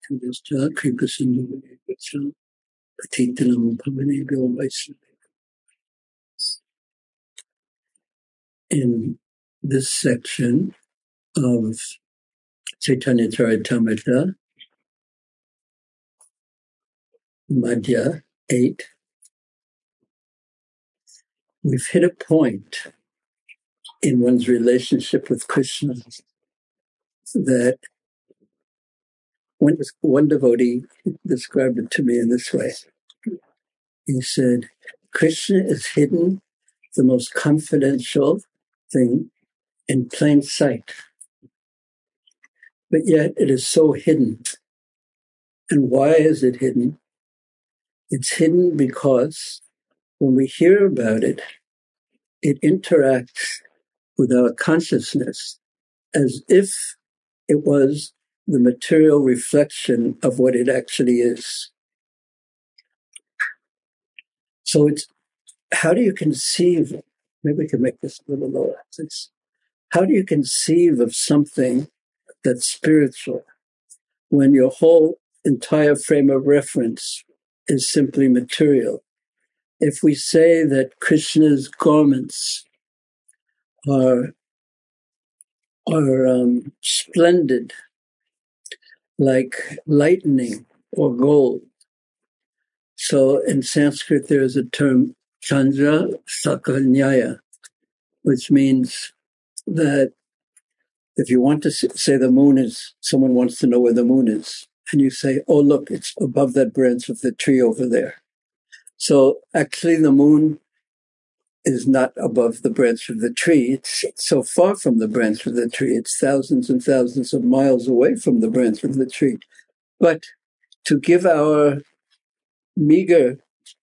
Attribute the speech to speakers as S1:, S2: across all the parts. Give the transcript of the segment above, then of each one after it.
S1: Tundascha Kripasindu Vacha Patitanam Pavanebhyo Vaishnava. In this section of Chaitanya Charitamrita, Madhya 8, we've hit a point in one's relationship with Krishna that one devotee described it to me in this way. He said, Krishna is hidden, the most confidential thing in plain sight. But yet it is so hidden. And why is it hidden? It's hidden because when we hear about it, it interacts with our consciousness as if it was the material reflection of what it actually is. So it's, how do you conceive, maybe we can make this a little lower, how do you conceive of something that's spiritual when your whole entire frame of reference is simply material? If we say that Krishna's garments are splendid, like lightning or gold. So in Sanskrit, there is a term, Chandra Sakanyaya, which means that if you want to say the moon is, someone wants to know where the moon is, and you say, oh, look, it's above that branch of the tree over there. So actually the moon is not above the branch of the tree. It's so far from the branch of the tree. It's thousands and thousands of miles away from the branch of the tree. But to give our meager,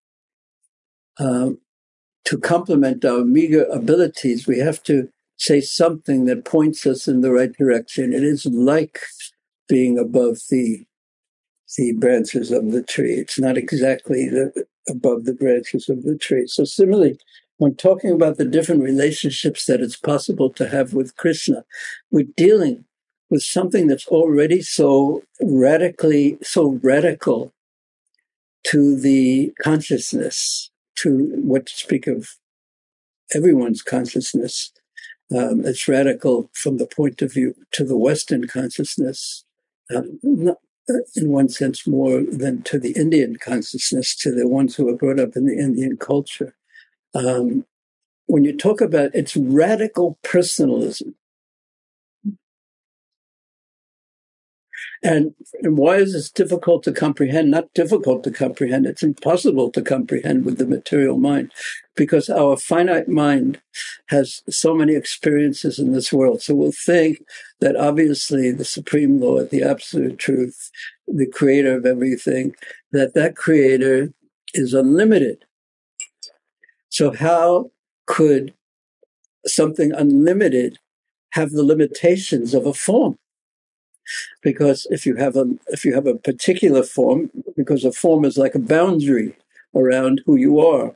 S1: to complement our meager abilities, we have to say something that points us in the right direction. It isn't like being above the branches of the tree. It's not exactly above the branches of the tree. So similarly, when talking about the different relationships that it's possible to have with Krishna, we're dealing with something that's already so radical to the consciousness, to what to speak of everyone's consciousness. It's radical from the point of view to the Western consciousness, not in one sense more than to the Indian consciousness, to the ones who are brought up in the Indian culture. When you talk about its radical personalism, and why is this difficult to comprehend? Not difficult to comprehend, it's impossible to comprehend with the material mind, because our finite mind has so many experiences in this world. So we'll think that obviously the Supreme Lord, the Absolute Truth, the creator of everything, that creator is unlimited. So how could something unlimited have the limitations of a form? Because if you have a particular form, because a form is like a boundary around who you are.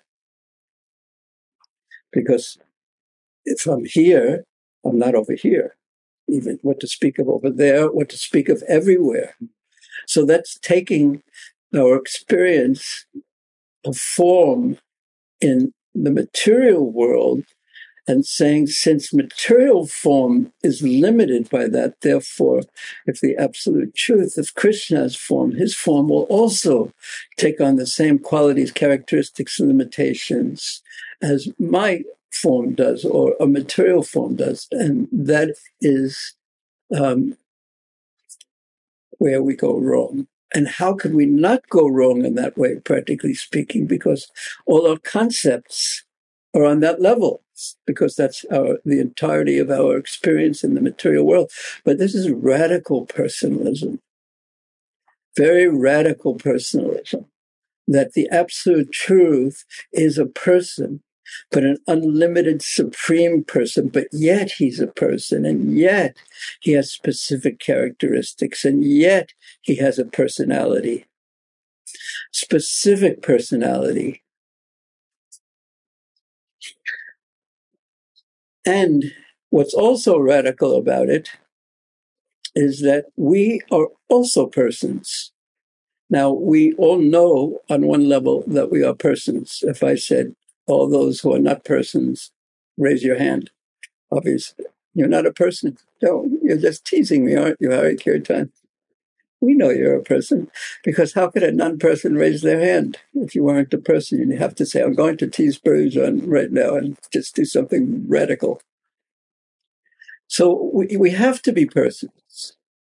S1: Because if I'm here, I'm not over here. Even what to speak of over there, what to speak of everywhere. So that's taking our experience of form in the material world and saying, since material form is limited by that, therefore, if the absolute truth of Krishna's form, his form will also take on the same qualities, characteristics, and limitations as my form does, or a material form does. And that is where we go wrong. And how could we not go wrong in that way, practically speaking? Because all our concepts are on that level, because that's the entirety of our experience in the material world. But this is radical personalism, very radical personalism, that the absolute truth is a person, but an unlimited supreme person, but yet he's a person, and yet he has specific characteristics, and yet he has a personality, specific personality. And what's also radical about it is that we are also persons. Now, we all know on one level that we are persons. If I said, all those who are not persons, raise your hand. Obviously, you're not a person. No, you're just teasing me, aren't you, Hari Kirtan? We know you're a person, because how could a non-person raise their hand if you weren't a person? You have to say, I'm going to tease Burjan right now and just do something radical. So we have to be persons.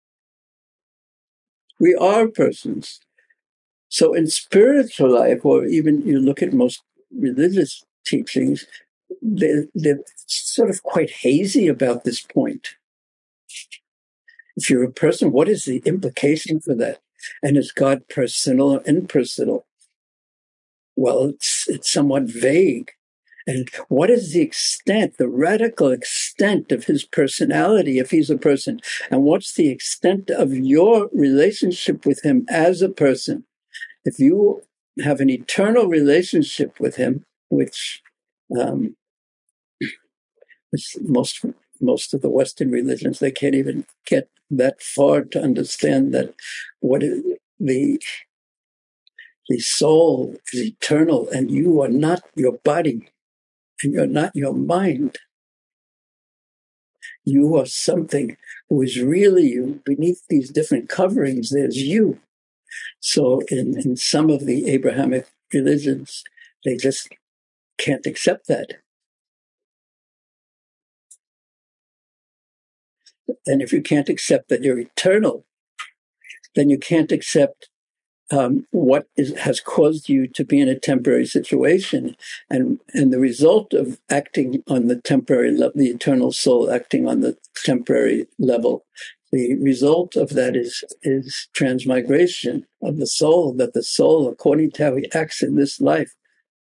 S1: We are persons. So in spiritual life, or even you look at most religious teachings, they're sort of quite hazy about this point. If you're a person, what is the implication for that? And is God personal or impersonal? Well, it's somewhat vague. And what is the extent, the radical extent of his personality if he's a person? And what's the extent of your relationship with him as a person? If you have an eternal relationship with him, which most of the Western religions, they can't even get that far to understand that what is the soul is eternal, and you are not your body, and you're not your mind. You are something who is really you. Beneath these different coverings, there's you. So in some of the Abrahamic religions, they just can't accept that. And if you can't accept that you're eternal, then you can't accept what has caused you to be in a temporary situation. And the result of acting on the temporary level, the eternal soul acting on the temporary level, the result of that is transmigration of the soul, that the soul, according to how he acts in this life,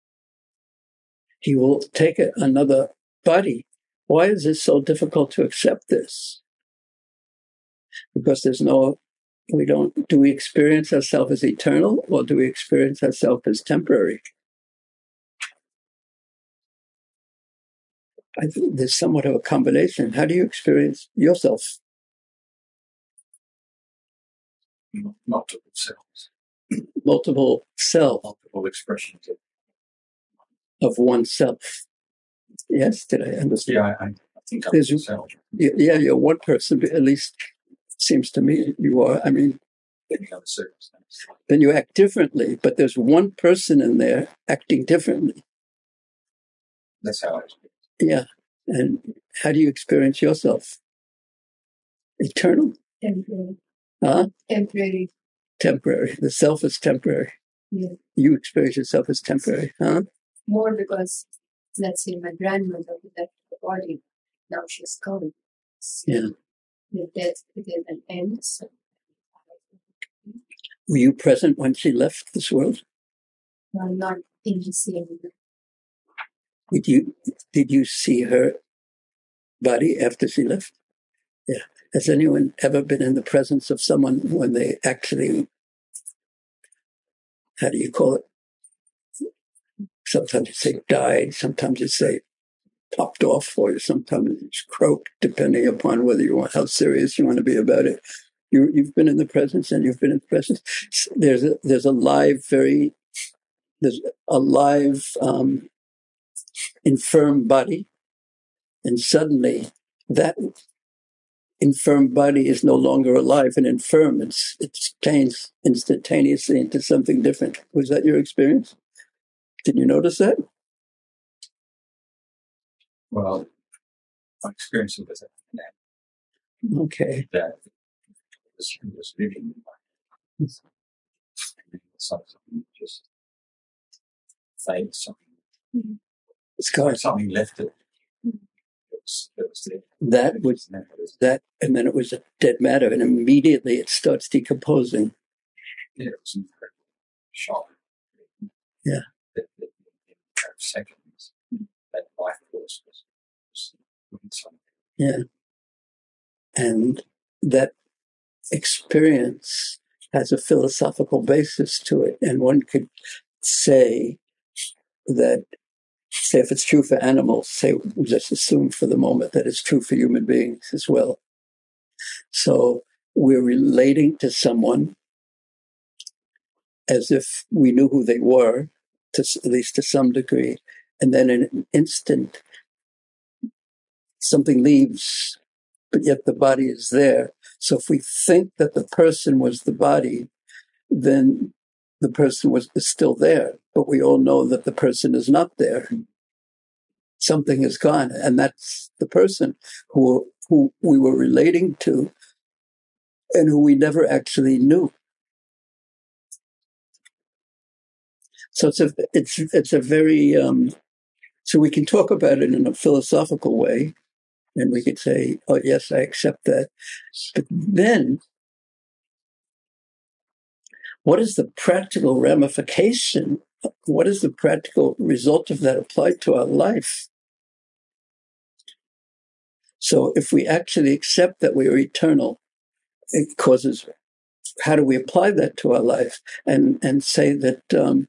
S1: he will take another body. Why is it so difficult to accept this? Because do we experience ourselves as eternal, or do we experience ourselves as temporary? I think there's somewhat of a combination. How do you experience yourself?
S2: Multiple selves.
S1: Multiple selves.
S2: Multiple expressions
S1: of oneself. Yes, did I understand?
S2: Yeah, I think I'm self.
S1: Yeah, you're one person, at least it seems to me you are. I mean, then you act differently, but there's one person in there acting differently.
S2: That's how I experience.
S1: Yeah. And how do you experience yourself? Eternal?
S3: Temporary.
S1: Huh?
S3: Temporary.
S1: Temporary. The self is temporary.
S3: Yeah.
S1: You experience yourself as temporary, huh?
S3: More because, let's say, my grandmother who left the body, now she's gone. So
S1: yeah.
S3: With death, it is an end. So.
S1: Were you present when she left this world?
S3: No, not in the same.
S1: Did you see her body after she left? Yeah. Has anyone ever been in the presence of someone when they actually, how do you call it? Sometimes you say died, sometimes you say popped off, or sometimes it's croaked, depending upon whether you want, how serious you want to be about it. You've been in the presence, and you've been in the presence. There's a live, infirm body, and suddenly that infirm body is no longer alive and infirm. It's changed instantaneously into something different. Was that your experience? Did you notice that?
S2: Well, my experience with it.
S1: Okay.
S2: That was living something just fade, something.
S1: It's like
S2: something left it.
S1: That was that, and then it was a dead matter, and immediately it starts decomposing.
S2: Yeah, it was incredible shock.
S1: Yeah.
S2: Seconds. That life force was something.
S1: Yeah. And that experience has a philosophical basis to it, and one could say that. Say if it's true for animals, say just assume for the moment that it's true for human beings as well. So we're relating to someone as if we knew who they were, at least to some degree, and then in an instant, something leaves, but yet the body is there. So if we think that the person was the body, then the person is still there, but we all know that the person is not there. Something is gone, and that's the person who we were relating to and who we never actually knew. So it's a very so we can talk about it in a philosophical way, and we could say, "Oh yes, I accept that." But then, what is the practical ramification? What is the practical result of that applied to our life? So, if we actually accept that we are eternal, it causes. How do we apply that to our life and say that?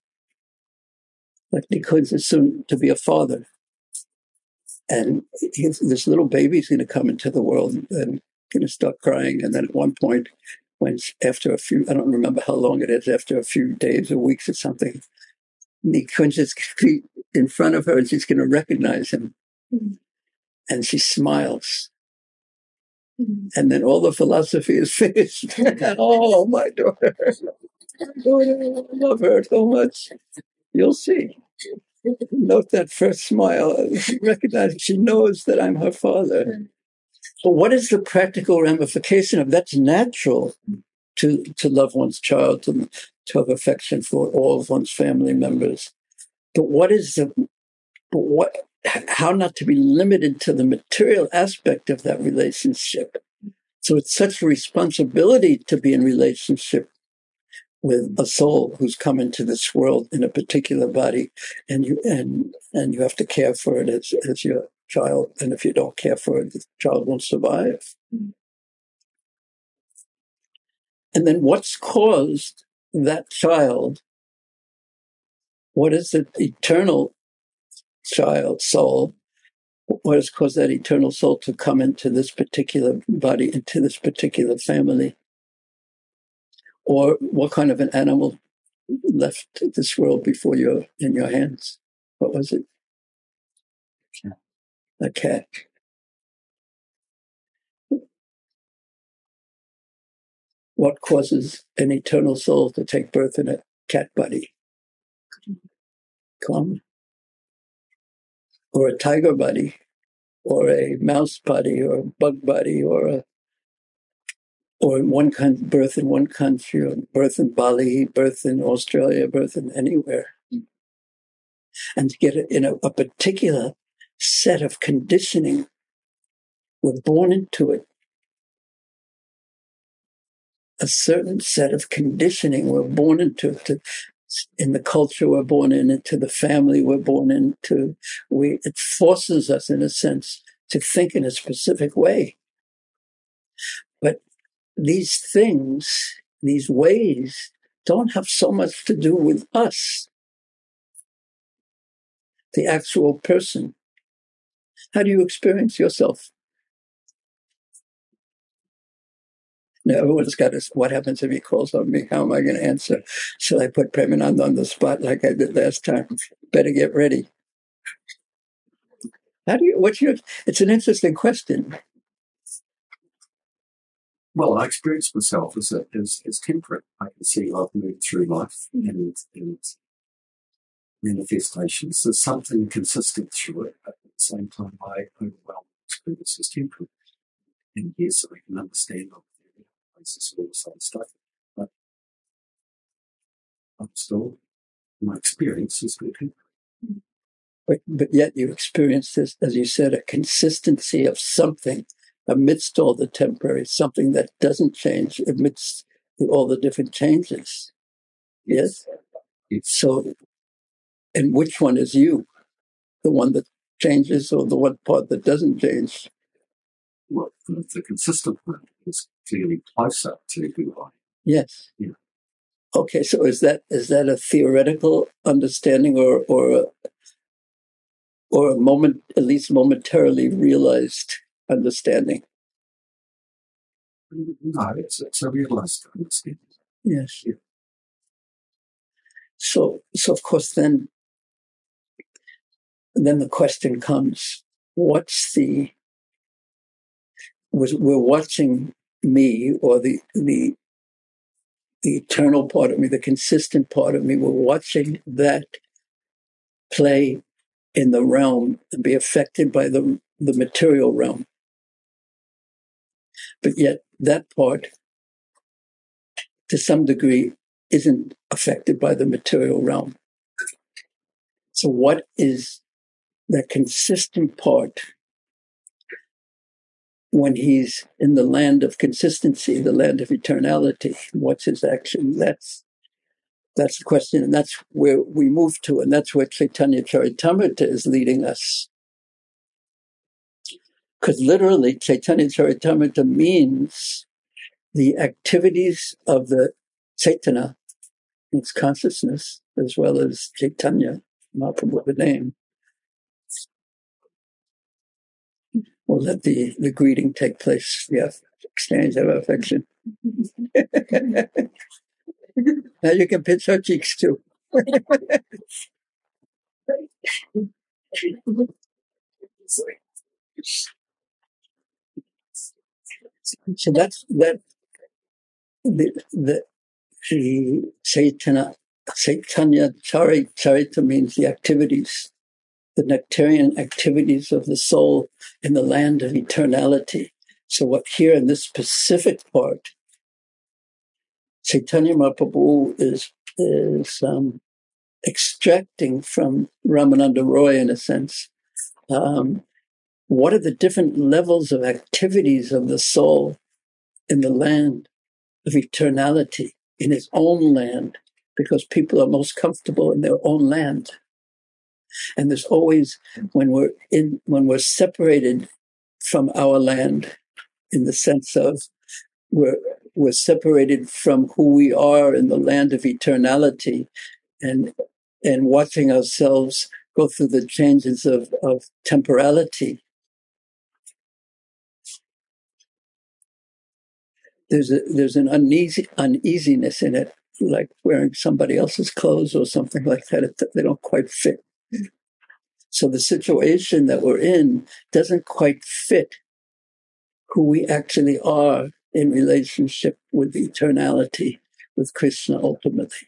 S1: Like Nikunj is soon to be a father. And this little baby's going to come into the world and going to start crying. And then at one point, when after a few, I don't remember how long it is, after a few days or weeks or something, Nikunj is in front of her and she's going to recognize him. Mm-hmm. And she smiles. Mm-hmm. And then all the philosophy is finished. Oh, my daughter. I love her so much. You'll see. Note that first smile. She recognizes, she knows that I'm her father. But what is the practical ramification of that's natural to love one's child, to have affection for all of one's family members. But how not to be limited to the material aspect of that relationship? So it's such a responsibility to be in relationship with a soul who's come into this world in a particular body, and you have to care for it as your child. And if you don't care for it, the child won't survive. And then what's caused that child? What is the eternal child soul? What has caused that eternal soul to come into this particular body, into this particular family? Or what kind of an animal left this world before you're in your hands? What was it? A cat. What causes an eternal soul to take birth in a cat body? Come. Or a tiger body, or a mouse body, or a bug body, or one kind birth in one country, or birth in Bali, birth in Australia, birth in anywhere. And to get it in a particular set of conditioning, we're born into it. A certain set of conditioning we're born into. In the culture we're born into the family we're born into. It forces us, in a sense, to think in a specific way. But these things, these ways, don't have so much to do with us, the actual person. How do you experience yourself? Now, everyone's got this, what happens if he calls on me? How am I going to answer? Shall I put Premanand on the spot like I did last time? Better get ready. It's an interesting question.
S2: Well, I experience myself as temperate. I can see I've moved through life and manifestations. There's something consistent through it, but at the same time, my overwhelming experience is temperate. And yes, I can understand on the basis of all this other stuff, but I'm still, my experience is good temperate.
S1: But yet you experience this, as you said, a consistency of something amidst all the temporary, something that doesn't change amidst all the different changes. Yes? So, and which one is you? The one that changes or the one part that doesn't change?
S2: Well, the consistent one is clearly closer to who I am.
S1: Yes.
S2: Yeah.
S1: Okay, so is that a theoretical understanding or a moment, at least momentarily realized understanding?
S2: No, it's a realized understanding.
S1: Yes. So of course, then the question comes: we're watching me, or the eternal part of me, the consistent part of me. We're watching that play in the realm and be affected by the material realm. But yet that part, to some degree, isn't affected by the material realm. So what is that consistent part when he's in the land of consistency, the land of eternality? What's his action? That's the question, and that's where we move to, and that's where Chaitanya Charitamrita is leading us. Because literally, Chaitanya Charitamrita means the activities of the Chaitanya, its consciousness, as well as Chaitanya, Mahaprabhu, the name. We'll let the greeting take place, the exchange of affection. Now you can pinch our cheeks too. So that's that. The Chaitanya Charita means the activities, the nectarian activities of the soul in the land of eternality. So what here in this specific part, Chaitanya Mahaprabhu is extracting from Ramananda Roy, in a sense, what are the different levels of activities of the soul in the land of eternality, in his own land, because people are most comfortable in their own land. And there's always, when we're separated from our land, in the sense of we're separated from who we are in the land of eternality, and watching ourselves go through the changes of temporality. There's an uneasiness in it, like wearing somebody else's clothes or something like that. They don't quite fit. So the situation that we're in doesn't quite fit who we actually are in relationship with eternality, with Krishna ultimately.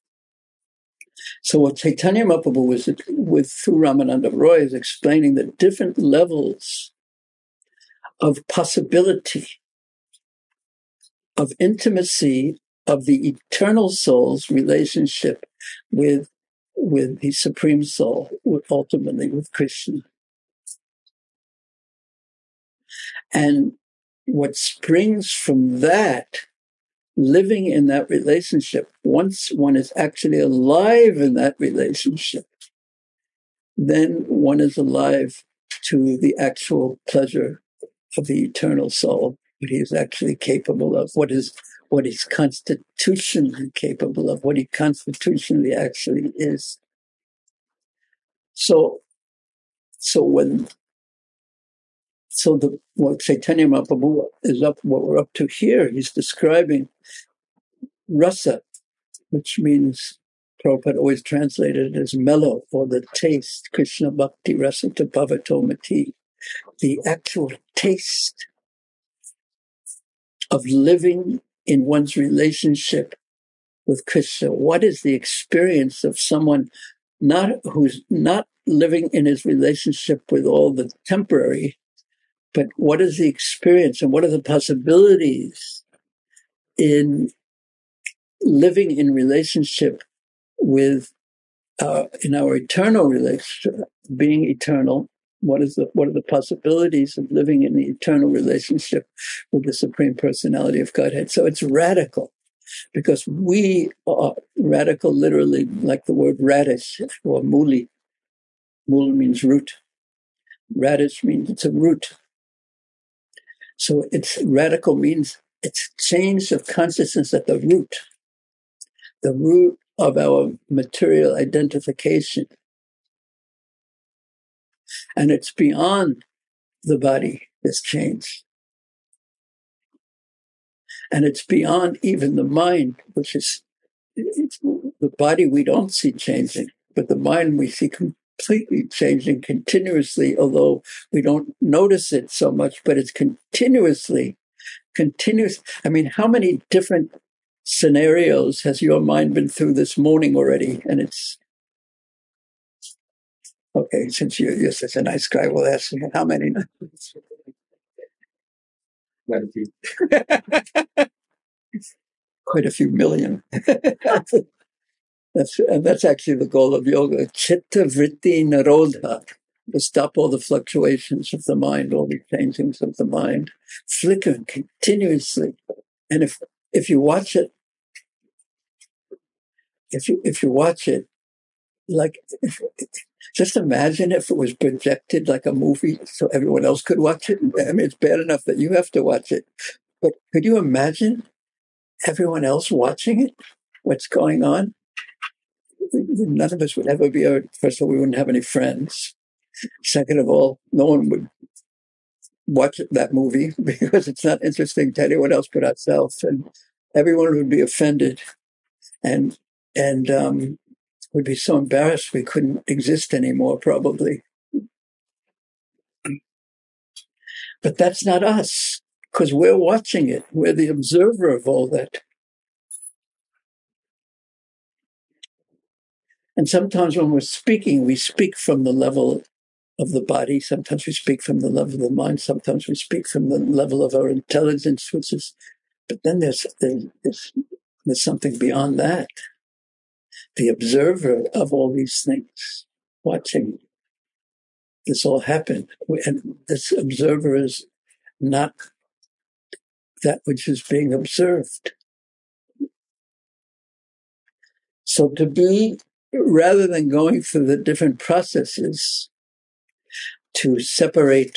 S1: So what Chaitanya Mahaprabhu was through Ramananda Roy is explaining the different levels of possibility, of intimacy of the eternal soul's relationship with the Supreme Soul, ultimately with Krishna. And what springs from that, living in that relationship, once one is actually alive in that relationship, then one is alive to the actual pleasure of the eternal soul, what he is actually capable of, what he's constitutionally capable of, what he constitutionally actually is. So what Chaitanya Mahaprabhu what we're up to here, he's describing rasa, which means, Prabhupada always translated it as mellow, or the taste, Krishna Bhakti Rasa Bhavatomati, the actual taste of living in one's relationship with Krishna. What is the experience of someone who's not living in his relationship with all the temporary, but what is the experience and what are the possibilities in living in relationship with in our eternal relationship, being eternal? What are the possibilities of living in the eternal relationship with the Supreme Personality of Godhead? So it's radical, because we are radical, literally, like the word radish or muli. Mul means root. Radish means it's a root. So it's radical means it's change of consciousness at the root of our material identification. And it's beyond the body, this change. And it's beyond even the mind, which is the body we don't see changing, but the mind we see completely changing continuously, although we don't notice it so much, but it's continuous. I mean, how many different scenarios has your mind been through this morning already? And it's, okay, since you're such a nice guy, we'll ask you, how many? Quite a few million. That's actually the goal of yoga. Chitta vritti nirodha, to stop all the fluctuations of the mind, all the changings of the mind, flickering continuously. And if you watch it, if you watch it, like, just imagine if it was projected like a movie so everyone else could watch it. I mean, it's bad enough that you have to watch it, but could you imagine everyone else watching it? What's going on? None of us would ever be able, first of all, we wouldn't have any friends. Second of all, no one would watch that movie because it's not interesting to anyone else but ourselves. And everyone would be offended and would be so embarrassed we couldn't exist anymore, probably. But that's not us, because we're watching it. We're the observer of all that. And sometimes when we're speaking, we speak from the level of the body. Sometimes we speak from the level of the mind. Sometimes we speak from the level of our intelligence, which is, but then there's something beyond that. The observer of all these things, watching this all happen. And this observer is not that which is being observed. So to be, rather than going through the different processes to separate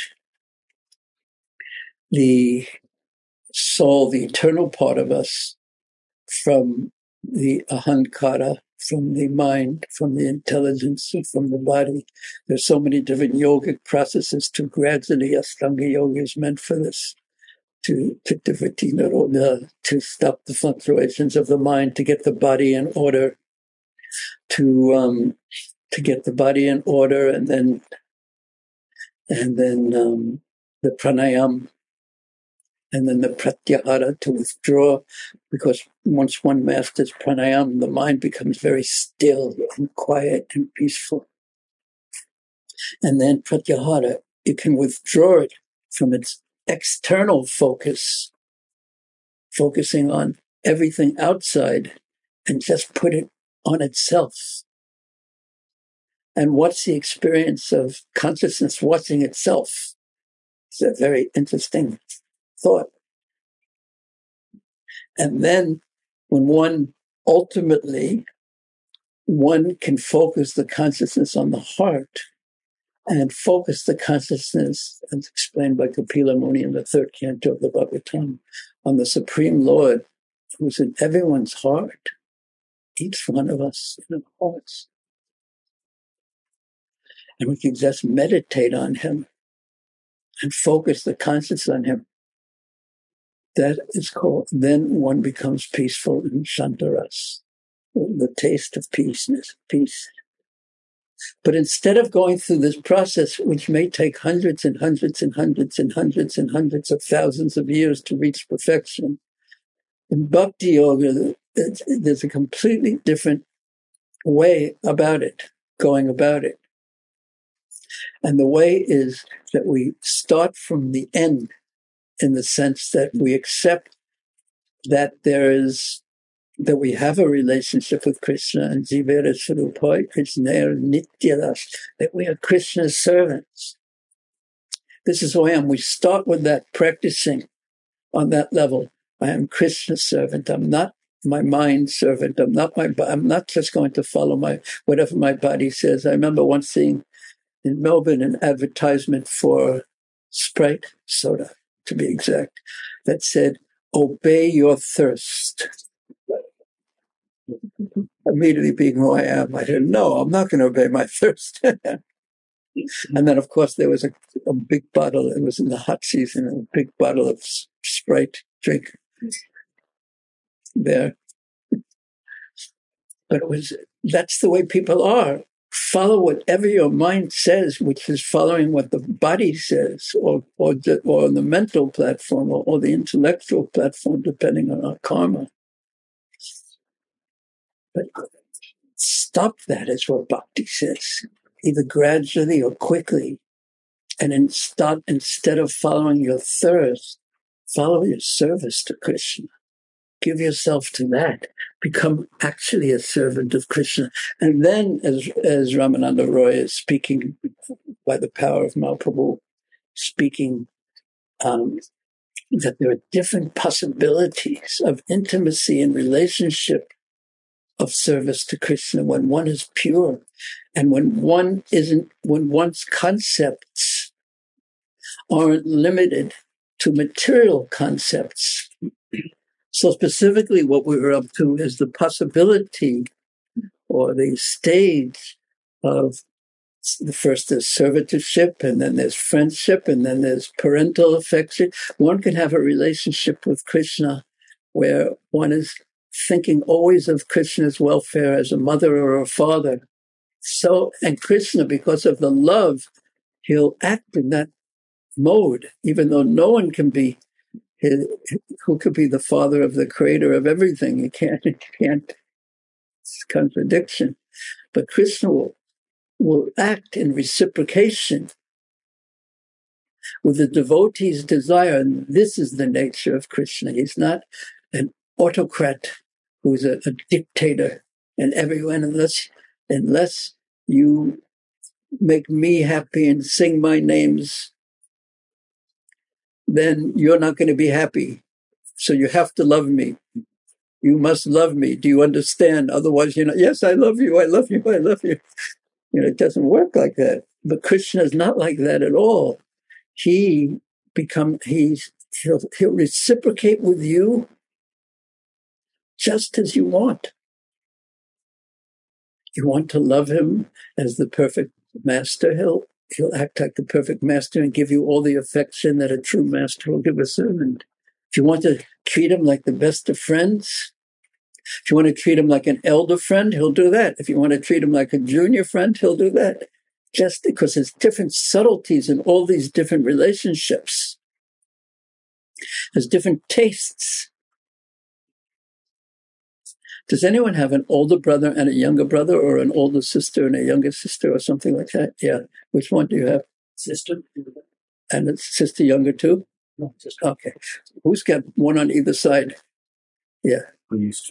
S1: the soul, the eternal part of us, from the ahankara, from the mind, from the intelligence, from the body. There's so many different yogic processes to gradually, Ashtanga Yoga is meant for this, to Chitta vritti nirodha, to stop the fluctuations of the mind, to get the body in order, to get the body in order, and then the pranayam, and then the pratyahara, to withdraw, because once one masters pranayam, the mind becomes very still and quiet and peaceful. And then pratyahara, you can withdraw it from its external focus, focusing on everything outside, and just put it on itself. And what's the experience of consciousness watching itself? It's a very interesting thought. And then when one can focus the consciousness on the heart and focus the consciousness, as explained by Kapila Muni in the third canto of the Bhagavatam, on the Supreme Lord, who's in everyone's heart, each one of us in our hearts. And we can just meditate on him and focus the consciousness on him. That is called, then one becomes peaceful in Shantaras, the taste of peace. But instead of going through this process, which may take hundreds and hundreds and hundreds and hundreds and hundreds of thousands of years to reach perfection, in Bhakti Yoga, there's a completely different way about it, going about it. And the way is that we start from the end, in the sense that we accept that that we have a relationship with Krishna and Jivera Swarupa, Krishna Nityadas, that we are Krishna's servants. This is who I am. We start with that, practicing on that level. I am Krishna's servant. I'm not my mind's servant. I'm not just going to follow whatever my body says. I remember once seeing in Melbourne an advertisement for Sprite soda, to be exact, that said, "Obey your thirst." Immediately being who I am, I said, no, I'm not going to obey my thirst. And then, of course, there was a big bottle. It was in the hot season, a big bottle of Sprite drink. there. But that's the way people are. Follow whatever your mind says, which is following what the body says, or on the mental platform, or the intellectual platform, depending on our karma. But stop that, is what Bhakti says, either gradually or quickly. And instead of following your thirst, follow your service to Krishna. Give yourself to that. Become actually a servant of Krishna. And then, as Ramananda Roy is speaking by the power of Mahaprabhu, speaking that there are different possibilities of intimacy and relationship of service to Krishna when one is pure, and when one's concepts aren't limited to material concepts. So specifically what we were up to is the possibility or the stage of the first is servitorship, and then there's friendship, and then there's parental affection. One can have a relationship with Krishna where one is thinking always of Krishna's welfare as a mother or a father. So, and Krishna, because of the love, he'll act in that mode, even though no one can be who could be the father of the creator of everything. You can't, it's a contradiction. But Krishna will act in reciprocation with the devotee's desire. And this is the nature of Krishna. He's not an autocrat who's a dictator and everyone, unless you make me happy and sing my names, then you're not going to be happy. So you have to love me. You must love me. Do you understand? Otherwise, yes, I love you. I love you. I love you. It doesn't work like that. But Krishna is not like that at all. He'll reciprocate with you just as you want. You want to love him as the perfect master, he'll act like the perfect master and give you all the affection that a true master will give a servant. If you want to treat him like the best of friends, if you want to treat him like an elder friend, he'll do that. If you want to treat him like a junior friend, he'll do that. Just because there's different subtleties in all these different relationships. There's different tastes. Does anyone have an older brother and a younger brother, or an older sister and a younger sister, or something like that? Yeah. Which one do you have?
S2: Sister.
S1: And a sister younger too?
S2: No, sister.
S1: Okay. Who's got one on either side? Yeah.
S2: We used to.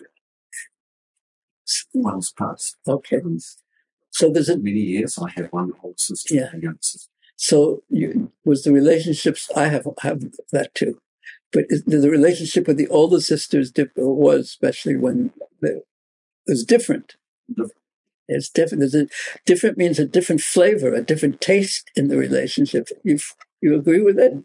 S2: One's passed.
S1: Okay. So there's
S2: many years. I had one older sister and a younger sister.
S1: So was the relationships, I have that too. But the relationship with the older sisters was, especially when it was different. It's different. Different means a different flavor, a different taste in the relationship. You agree with that?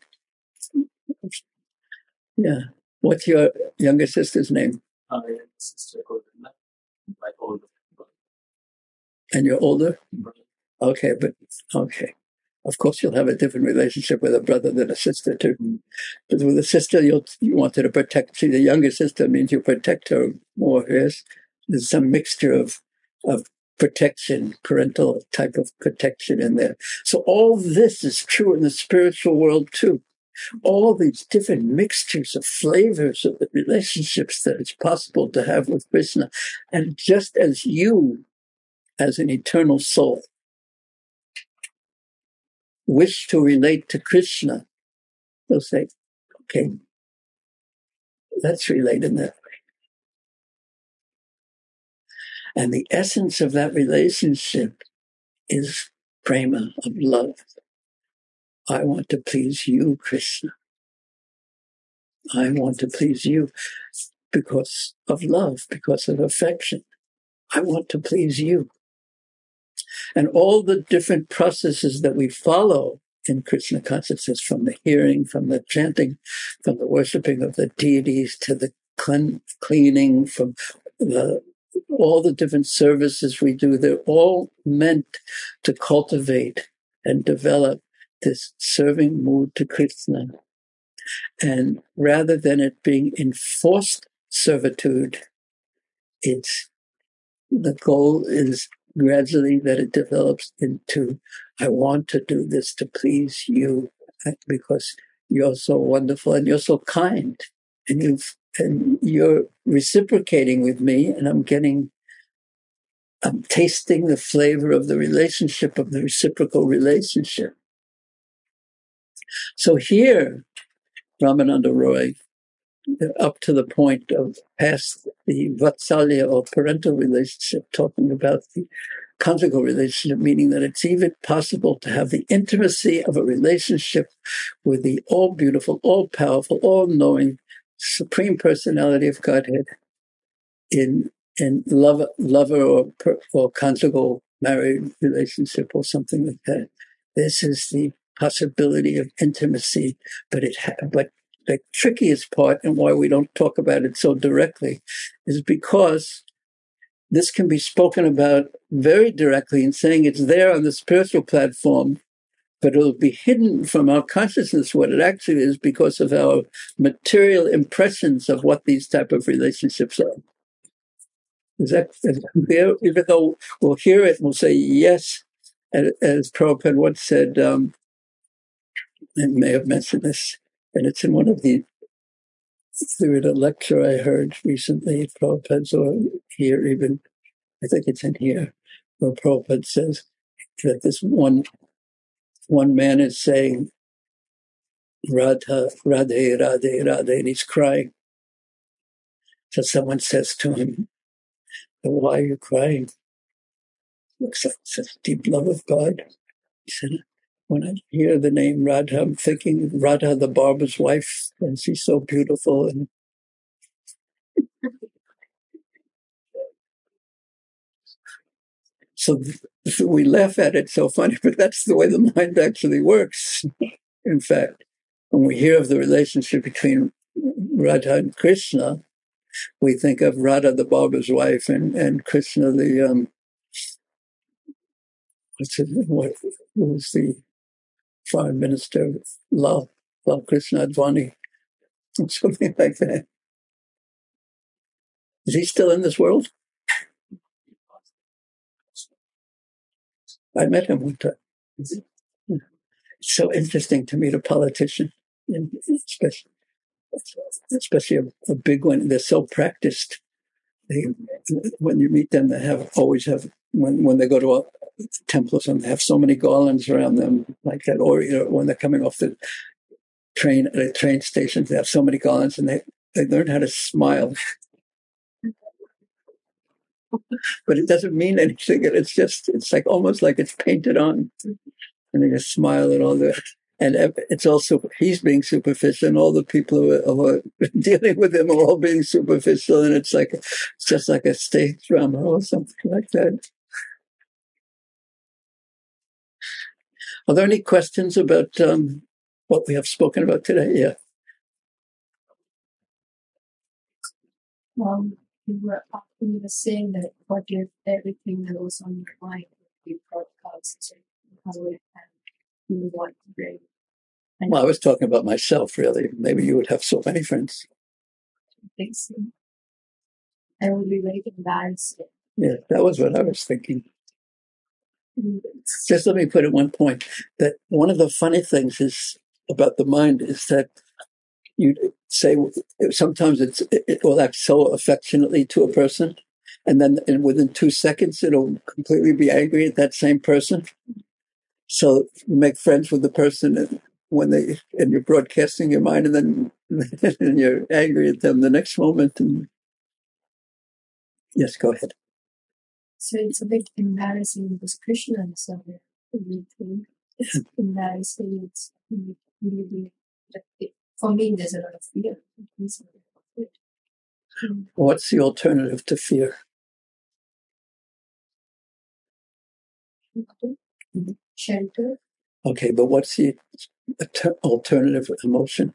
S1: Yeah. What's your younger sister's name?
S2: Younger sister, like older.
S1: And you're older? Okay, okay. Of course, you'll have a different relationship with a brother than a sister, too. But with a sister, you wanted to protect. See, the younger sister means you protect her more. Yes, there's some mixture of protection, parental type of protection in there. So all this is true in the spiritual world, too. All these different mixtures of flavors of the relationships that it's possible to have with Krishna. And just as you, as an eternal soul, wish to relate to Krishna, they'll say, okay, let's relate in that way. And the essence of that relationship is prema, of love. I want to please you, Krishna. I want to please you because of love, because of affection. I want to please you. And all the different processes that we follow in Krishna consciousness, from the hearing, from the chanting, from the worshiping of the deities, to the cleaning, from all the different services we do, they're all meant to cultivate and develop this serving mood to Krishna. And rather than it being enforced servitude. The goal is gradually that it develops into, I want to do this to please you because you're so wonderful and you're so kind, and you're reciprocating with me, and I'm tasting the flavor of the relationship, of the reciprocal relationship. So here, Ramananda Roy, up to the point of past the Vatsalya or parental relationship, talking about the conjugal relationship, meaning that it's even possible to have the intimacy of a relationship with the all-beautiful, all-powerful, all-knowing Supreme Personality of Godhead in lover or conjugal married relationship or something like that. This is the possibility of intimacy, but the trickiest part, and why we don't talk about it so directly, is because this can be spoken about very directly in saying it's there on the spiritual platform, but it'll be hidden from our consciousness what it actually is because of our material impressions of what these type of relationships are. Is that clear? Even though we'll hear it and we'll say yes, as Prabhupada once said, and may have mentioned this, and it's in one of the, either in a lecture I heard recently, Prabhupada's, or here even, I think it's in here, where Prabhupada says that this one man is saying, Radha, Radhe, Radhe, Radhe, and he's crying. So someone says to him, why are you crying? Looks like such deep love of God. He said, when I hear the name Radha, I'm thinking Radha, the barber's wife, and she's so beautiful. And so we laugh at it, so funny, but that's the way the mind actually works. In fact, when we hear of the relationship between Radha and Krishna, we think of Radha, the barber's wife, and Krishna, the what was the foreign minister, Lal Krishna Advani, something like that. Is he still in this world? I met him one time. It's so interesting to meet a politician, especially a big one. They're so practiced. When you meet them, they always have when they go to a temple or something, they have so many garlands around them like that. Or when they're coming off the train at a train station, they have so many garlands, and they learn how to smile. But it doesn't mean anything. It's like almost like it's painted on, and they just smile and all that. And it's also, he's being superficial, and all the people who are dealing with him are all being superficial, and it's just like a stage drama or something like that. Are there any questions about what we have spoken about today? Yeah.
S3: You were saying that what if everything that was on your mind would be broadcast, how it you want to bring.
S1: Well, I was talking about myself, really. Maybe you would have so many friends.
S3: I think so. I would be very embarrassed.
S1: Yeah, that was what I was thinking. Just let me put it one point, that one of the funny things is about the mind is that you say sometimes it will act so affectionately to a person, and then within 2 seconds it'll completely be angry at that same person. So you make friends with the person and you're broadcasting your mind, and then and you're angry at them the next moment. And yes, go ahead.
S3: So it's a bit embarrassing because Krishna is so everything. It's embarrassing. It's really, for me, there's a lot of fear.
S1: What's the alternative to fear?
S3: Shelter.
S1: Okay, but what's the alternative emotion?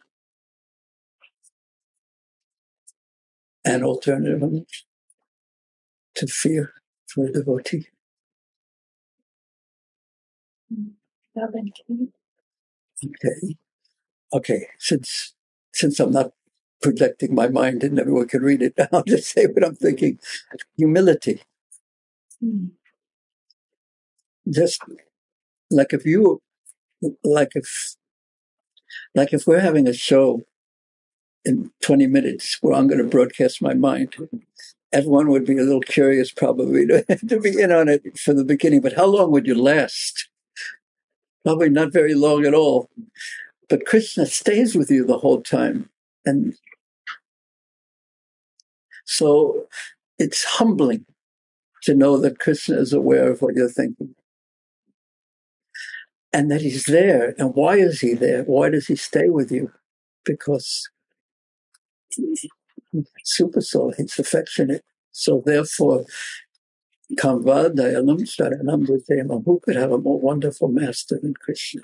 S1: An alternative emotion to fear for a devotee?
S3: Love and care.
S1: Okay. Since I'm not projecting my mind and everyone can read it. I'll just say what I'm thinking. Humility. Just like if we're having a show in 20 minutes where I'm going to broadcast my mind, everyone would be a little curious probably to be in on it from the beginning. But how long would you last? Probably not very long at all. But Krishna stays with you the whole time. And so it's humbling to know that Krishna is aware of what you're thinking. And that he's there. And why is he there? Why does he stay with you? Because super soul, he's affectionate. So therefore, Kamva Dayanam Sharanam Bhutema, who could have a more wonderful master than Krishna?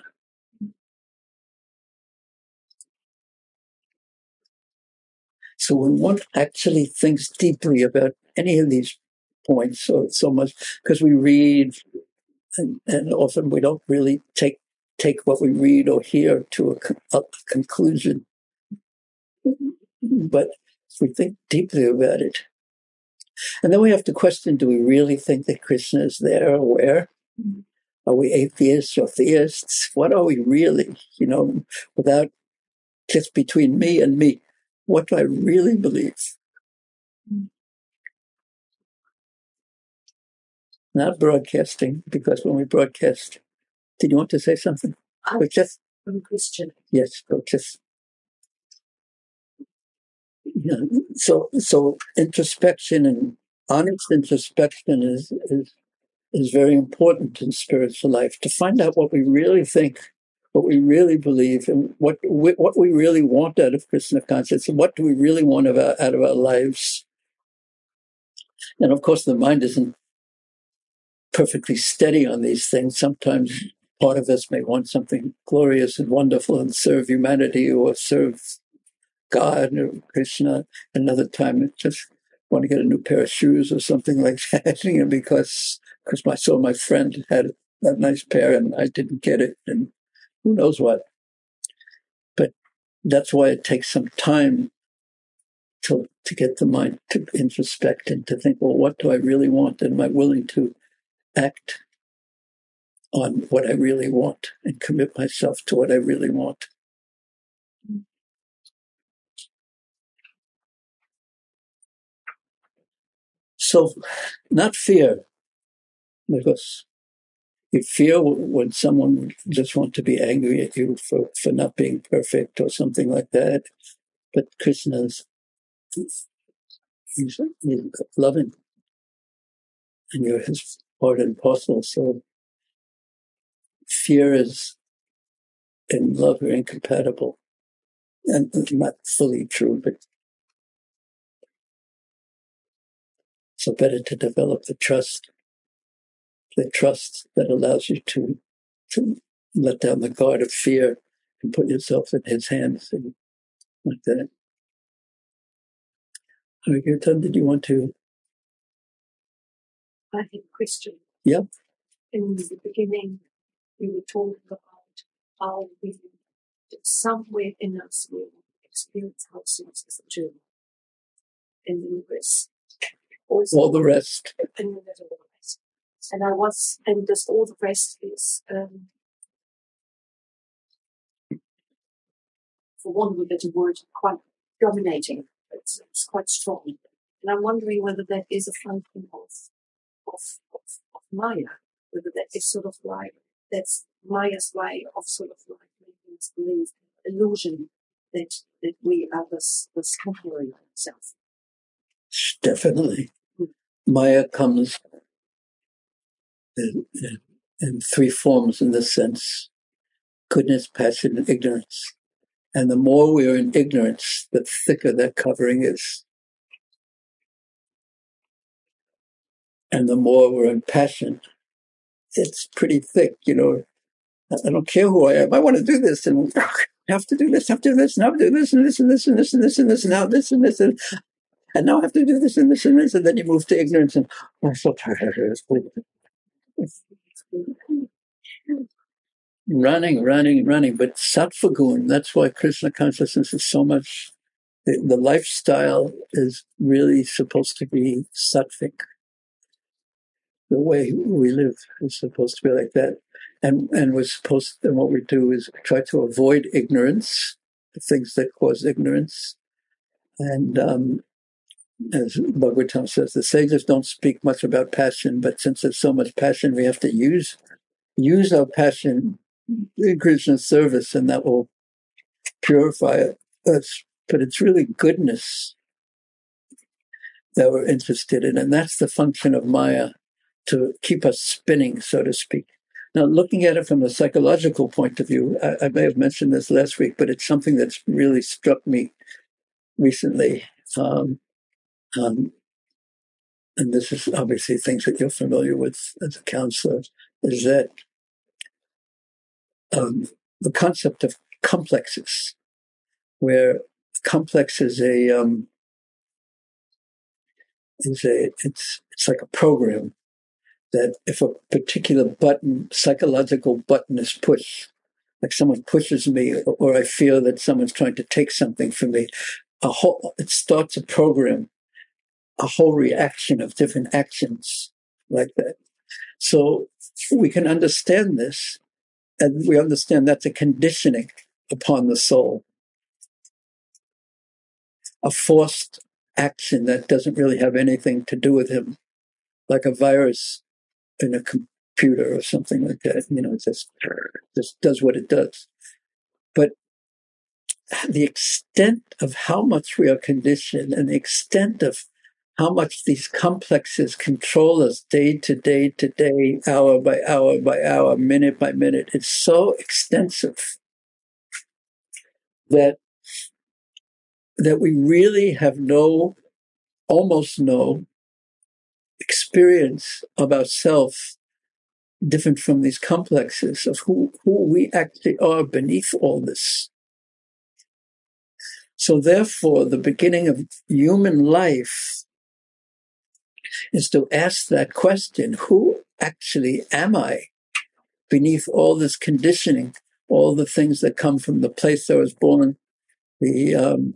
S1: So when one actually thinks deeply about any of these points, or so much, because we read, and often we don't really take what we read or hear to a conclusion. But if we think deeply about it, and then we have to question, do we really think that Krishna is there or where? Are we atheists or theists? What are we really, without just between me and me? What do I really believe? Not broadcasting, because when we broadcast, did you want to say something?
S4: I'm Christian.
S1: Yes, just. Yeah. So introspection and honest introspection is very important in spiritual life, to find out what we really think, what we really believe, and what we really want out of Krishna consciousness, and what do we really want out of our lives. And of course, the mind isn't perfectly steady on these things. Sometimes part of us may want something glorious and wonderful and serve humanity or serve God or Krishna. Another time, it just want to get a new pair of shoes or something like that, because I saw my friend had a nice pair and I didn't get it, and who knows what. But that's why it takes some time to get the mind to introspect and to think, well, what do I really want? And am I willing to act on what I really want and commit myself to what I really want? So, not fear, because you fear when someone would just want to be angry at you for not being perfect or something like that. But Krishna's, he's loving, and you're his part and parcel. So fear and love are incompatible. And not fully true, but so better to develop the trust that allows you to let down the guard of fear and put yourself in his hands, and like that. Kirtan, did you want to?
S4: I have a question.
S1: Yep.
S4: In the beginning, we were talking about how we, somewhere in us, we experience ourselves as a journey. And then the rest.
S1: All the rest.
S4: And then there's all the rest. And just all the rest is, for one of a word, quite dominating. It's quite strong. And I'm wondering whether that is a function of Maya, whether that is sort of like, that's Maya's way of sort of like making us believe, illusion that we are this temporary self.
S1: Definitely. Maya comes in three forms in this sense: goodness, passion, and ignorance. And the more we are in ignorance, the thicker that covering is. And the more we're in passion, it's pretty thick, I don't care who I am. I want to do this, and I have to do this, have to do this, and have to do this, and this, and this, and this, and this, and this, and now this, and this, and now I have to do this, and this, and this, and then you move to ignorance, and I'm so tired. Running. But sattva gun, that's why Krishna consciousness is so much The lifestyle is really supposed to be sattvic. The way we live is supposed to be like that. And what we do is try to avoid ignorance, the things that cause ignorance. And as Bhagavatam says, the sages don't speak much about passion, but since there's so much passion, we have to use our passion in Krishna's service, and that will purify us. But it's really goodness that we're interested in, and that's the function of Maya, to keep us spinning, so to speak. Now, looking at it from a psychological point of view, I may have mentioned this last week, but it's something that's really struck me recently. And this is obviously things that you're familiar with as a counselor, is that the concept of complexes, where complex is it's like a program that if a particular psychological button is pushed, like someone pushes me, or I feel that someone's trying to take something from me, it starts a program, a whole reaction of different actions like that. So we can understand this, and we understand that's a conditioning upon the soul, a forced action that doesn't really have anything to do with him, like a virus in a computer or something like that. It just does what it does. But the extent of how much we are conditioned, and the extent of how much these complexes control us day to day to day, hour by hour by hour, minute by minute, it's so extensive that we really have almost no experience of ourselves different from these complexes of who we actually are beneath all this. So therefore, the beginning of human life is to ask that question: who actually am I beneath all this conditioning, all the things that come from the place I was born, the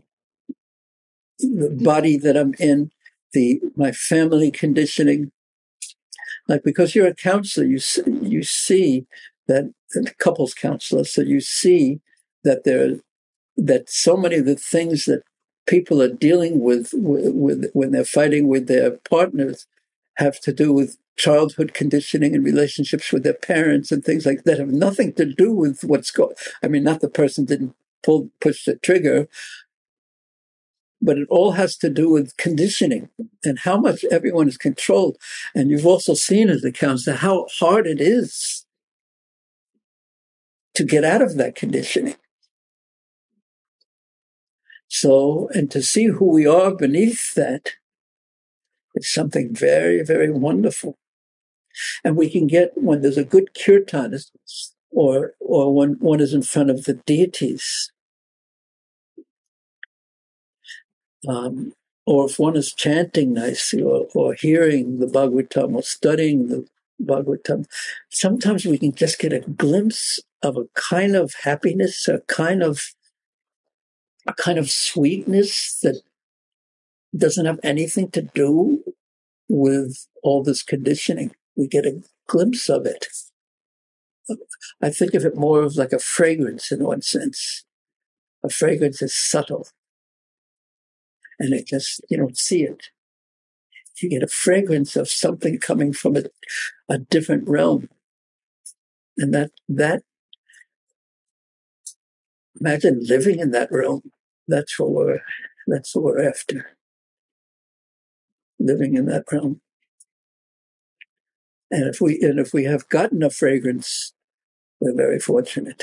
S1: body that I'm in, my family conditioning. Like, because you're a counselor, you see that, couples counselor, so you see that that so many of the things that people are dealing with when they're fighting with their partners have to do with childhood conditioning and relationships with their parents and things like that, have nothing to do with what's going. I mean, not the person didn't push the trigger, but it all has to do with conditioning and how much everyone is controlled. And you've also seen as a counselor how hard it is to get out of that conditioning. So, and to see who we are beneath that, it's something very, very wonderful. And we can get, when there's a good kirtan, or when one is in front of the deities, or if one is chanting nicely, or hearing the Bhagavatam, or studying the Bhagavatam, sometimes we can just get a glimpse of a kind of happiness, a kind of sweetness that doesn't have anything to do with all this conditioning. We get a glimpse of it. I think of it more of like a fragrance in one sense. A fragrance is subtle, and it just, you don't see it. You get a fragrance of something coming from a different realm. And that imagine living in that realm. That's what we're after. Living in that realm. And if we have gotten a fragrance, we're very fortunate.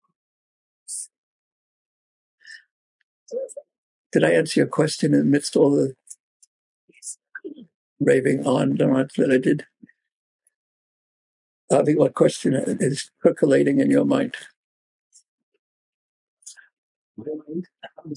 S1: Did I answer your question amidst all the raving on that I did? Avi, what question is percolating in your mind?
S2: I'm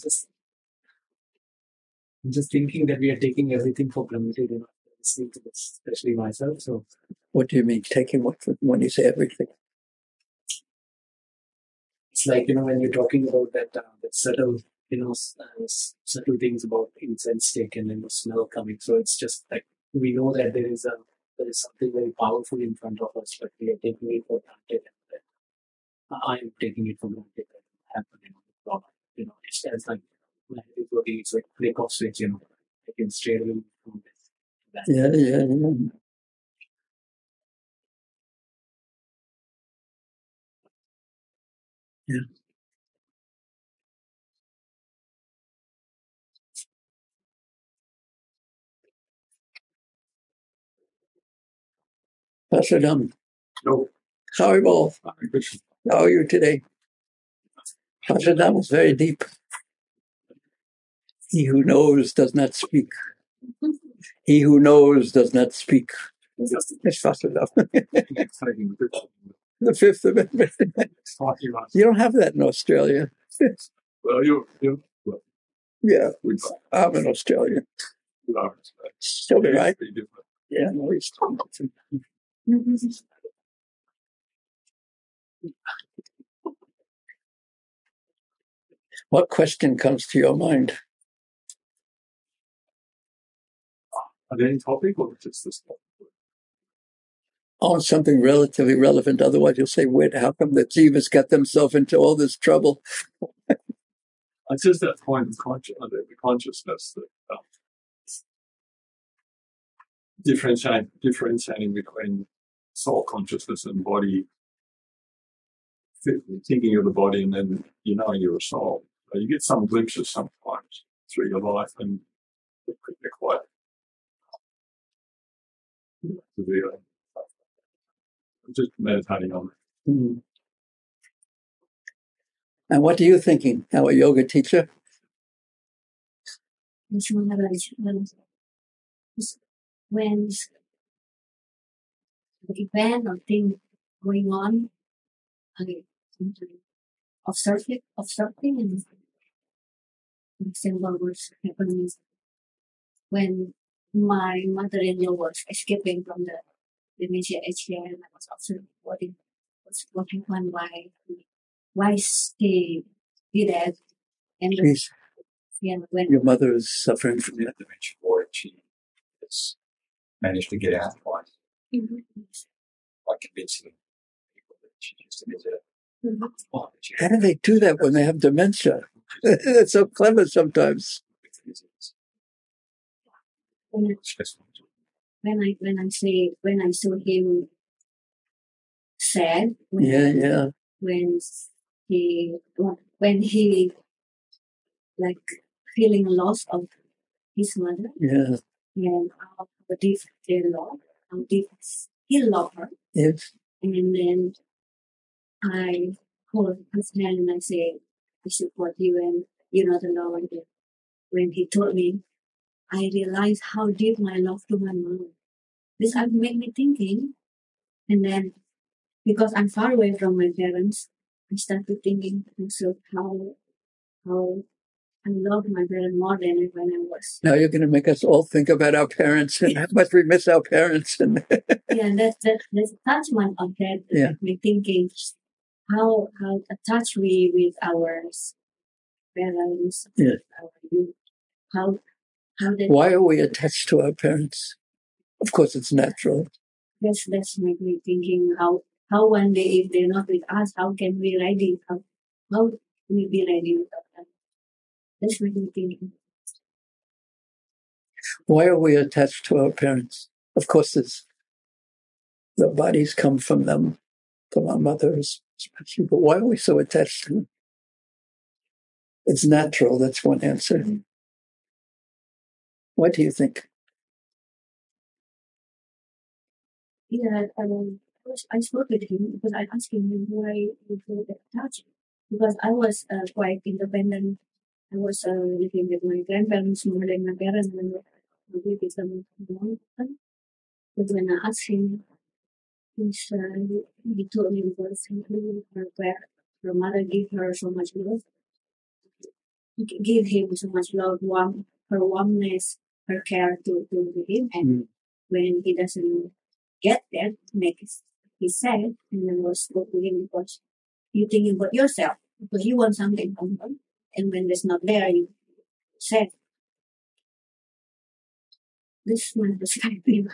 S2: just thinking that we are taking everything for granted, listening to this, especially myself. So,
S1: what do you mean taking what when you say everything?
S2: It's like, when you're talking about that subtle subtle things about incense taken and the smell coming. So it's just like we know that there is something very powerful in front of us, but we are taking it for granted. I am taking it for granted that it happened. It's like when it is working, it's like click off switch. I can straight away from this.
S1: Yeah. Pastor Dam,
S2: No,
S1: Haribol,
S2: Hare Krishna.
S1: how are you today? Pastor Dam is very deep. He who knows does not speak. He who knows does not speak. It's Pastor Dam. The Fifth Amendment. You don't have that in Australia.
S2: Well,
S1: Yeah, I'm in Australia. So did I. Yeah, no, he's What question comes to your mind?
S2: On any topic or just this topic?
S1: On something relatively relevant. Otherwise, you'll say, "Wait, how come the Jivas got themselves into all this trouble?"
S2: It's just that point of consciousness that differentiating between soul consciousness and body, thinking of the body, and then you're a soul. You get some glimpses sometimes through your life, and they're quite revealing. I'm just meditating on it.
S1: Mm-hmm. And what are you thinking? Now, a yoga teacher?
S3: When the event or thing going on, observing and example was happening when my mother-in-law was escaping from the dementia HCA, and I was observing what happened, why she did that, and when
S1: your mother is suffering from
S2: the dementia ward, she has managed to get out twice by convincing people that she used to visit.
S1: How do they do that when they have dementia? That's so clever sometimes.
S3: When I saw him sad, when he like feeling loss of his mother, and how deep they love, how deep he loved her, and then I hold his hand and I say, "I support you and you're not alone." And when he told me, I realized how deep my love to my mom. This made me thinking, and then because I'm far away from my parents, I started thinking myself how I love my parents more than when I was.
S1: Now you're going to make us all think about our parents and how much we miss our parents. And
S3: that's attachment of that made me thinking how attached we with our parents.
S1: Why are we attached to our parents? Of course, it's natural.
S3: That's made me thinking how one day if they're not with us, how can we ready? How we be ready without them? That's made me thinking.
S1: Why are we attached to our parents? Of course, the bodies come from them, from our mothers, especially. But why are we so attached to them? It's natural. That's one answer. What do you think?
S3: Yeah, I spoke with him because I asked him why you feel attached. Because I was quite independent. I was living with my grandparents more than my parents when we became young. But when I asked him, he told me because her mother gave her so much love. He gave him so much love, her warmness, her care to him. And when he doesn't get that, he's sad. And then I spoke to him because you think about yourself, because you want something from him. And when it's not there, you say, this man is happy.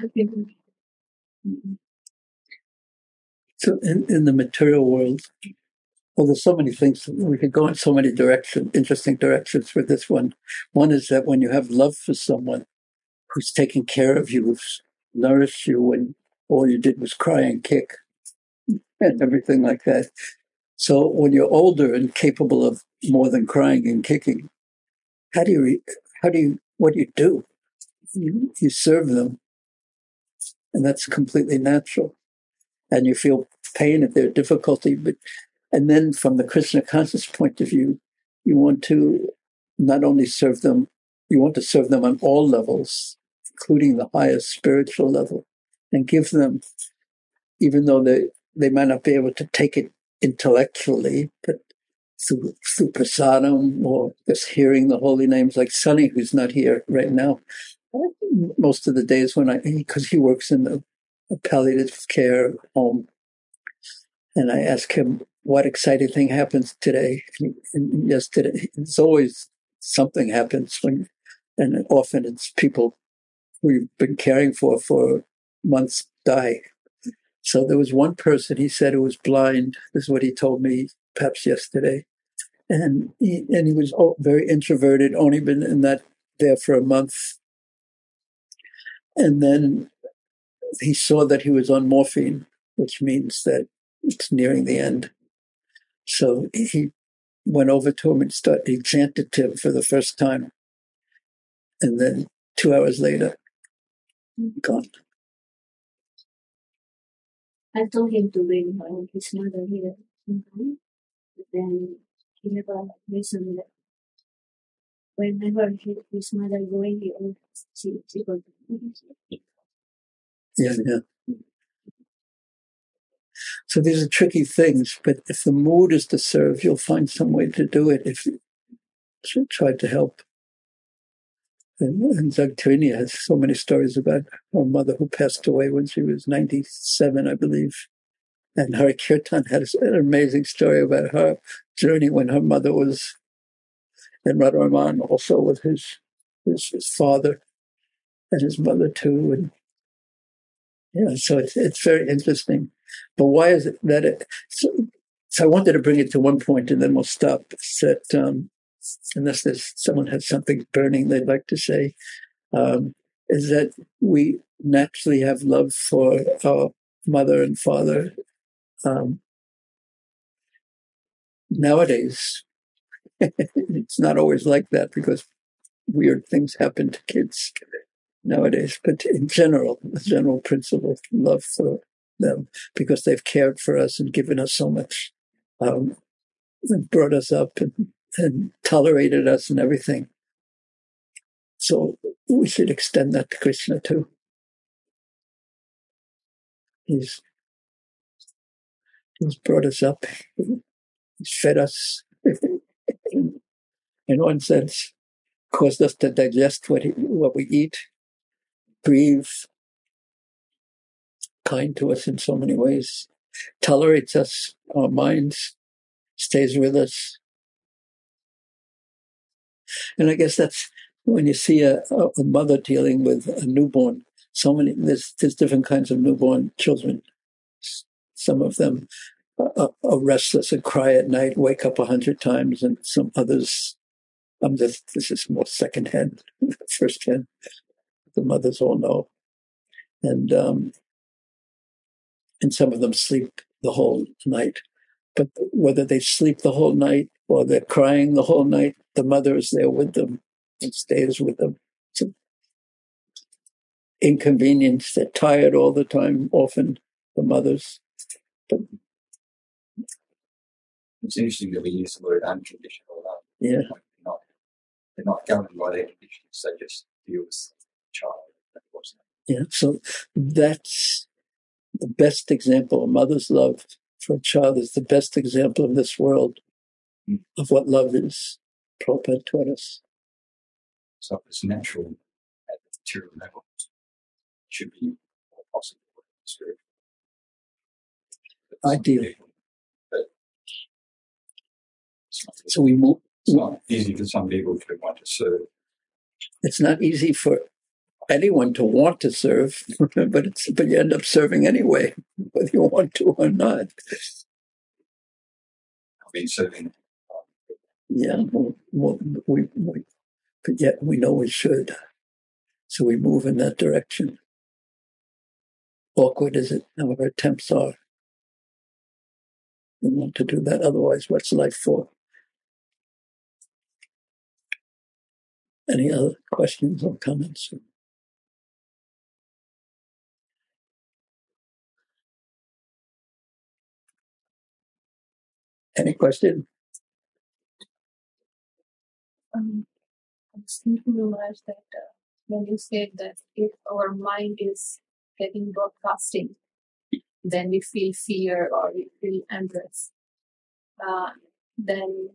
S1: So in the material world, well, there's so many things. We could go in so many interesting directions with this one. One is that when you have love for someone who's taking care of you, who's nourished you when all you did was cry and kick and everything like that. So when you're older and capable of more than crying and kicking, what do you do? You serve them, and that's completely natural. And you feel pain at their difficulty, and then from the Krishna conscious point of view, you want to not only serve them, you want to serve them on all levels, including the highest spiritual level, and give them, even though they might not be able to take it intellectually, but through prasadam or just hearing the holy names, like Sunny, who's not here right now. Most of the days because he works in a palliative care home, and I ask him, what exciting thing happens today? And yesterday, it's always something happens and often it's people who you've been caring for months die. So there was one person, he said, who was blind. This is what he told me perhaps yesterday. And he was very introverted, only been there for a month. And then he saw that he was on morphine, which means that it's nearing the end. So he went over to him and he chanted to him for the first time. And then 2 hours later, gone.
S3: I told him to bring his mother here sometime. But then he never listened. Whenever his mother going, he always she goes.
S1: Yeah. So these are tricky things, but if the mood is to serve, you'll find some way to do it if you try to help. And Jagtrini has so many stories about her mother who passed away when she was 97, I believe. And Hari Kirtan had an amazing story about her journey when her mother was, and Radharaman also with his father and his mother too. And so it's very interesting. But why is it that so I wanted to bring it to one point and then we'll stop. That unless someone has something burning they'd like to say, is that we naturally have love for our mother and father. Nowadays, it's not always like that because weird things happen to kids nowadays. But in general, the general principle, love for them because they've cared for us and given us so much, and brought us up and tolerated us and everything. So we should extend that to Krishna too. He's brought us up. He's fed us. In one sense, caused us to digest what we eat, breathe, kind to us in so many ways, tolerates us, our minds, stays with us. And I guess that's when you see a mother dealing with a newborn, there's different kinds of newborn children. Some of them are restless and cry at night, wake up 100 times, and some others, this is more secondhand, firsthand. The mothers all know. And some of them sleep the whole night. But whether they sleep the whole night or they're crying the whole night, the mother is there with them and stays with them. It's an inconvenience. They're tired all the time, often, the mothers. But
S5: it's interesting that we use the word unconditional love.
S1: Yeah.
S5: They're not governed by their conditions. They just deal with the child.
S1: Yeah, so that's the best example. A mother's love for a child is the best example of this world of what love is. Prabhupada taught us.
S5: So if it's natural at the material level, it should be more possible in the spiritual.
S1: Ideally. So we move
S5: It's not easy for some people to want to serve.
S1: It's not easy for anyone to want to serve, but you end up serving anyway, whether you want to or not.
S5: I've been serving.
S1: Yeah, but yet we know we should. So we move in that direction. Awkward as it, our attempts are. We want to do that, otherwise what's life for? Any other questions or comments? Any question?
S6: I was thinking, Raj, that when you said that if our mind is getting broadcasting, then we feel fear or we feel endless. Then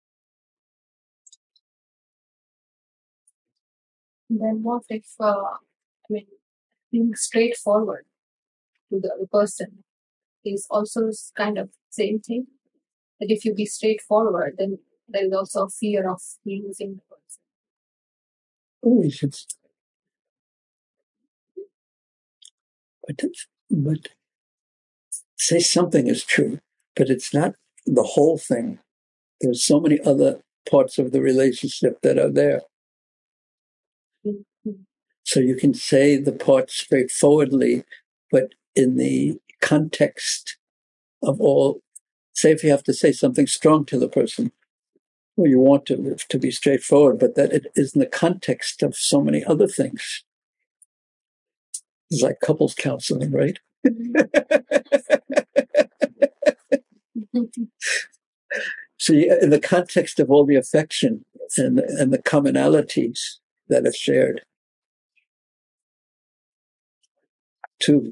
S6: what if, being straightforward to the other person is also kind of same thing? That if you be straightforward, then there is also a fear of losing the person.
S1: Oh, we should. But say something is true, but it's not the whole thing. There's so many other parts of the relationship that are there. Mm-hmm. So you can say the part straightforwardly, but in the context of all, say if you have to say something strong to the person, well, you want to be straightforward, but that it is in the context of so many other things. It's like couples counseling, right? So in the context of all the affection and the commonalities that are shared, too.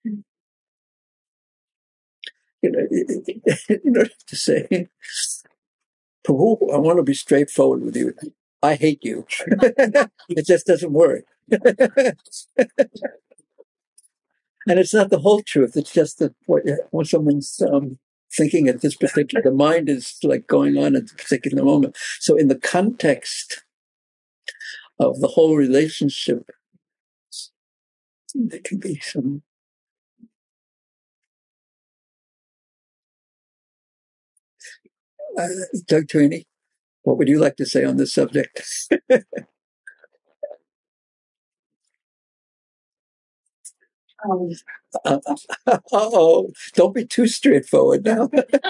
S1: You know to say, Prabhu, I want to be straightforward with you. I hate you. It just doesn't work. And it's not the whole truth. It's just that when someone's thinking at this particular, the mind is like going on at the particular moment. So in the context of the whole relationship, there can be some. Doug Trini, what would you like to say on this subject? Don't be too straightforward now.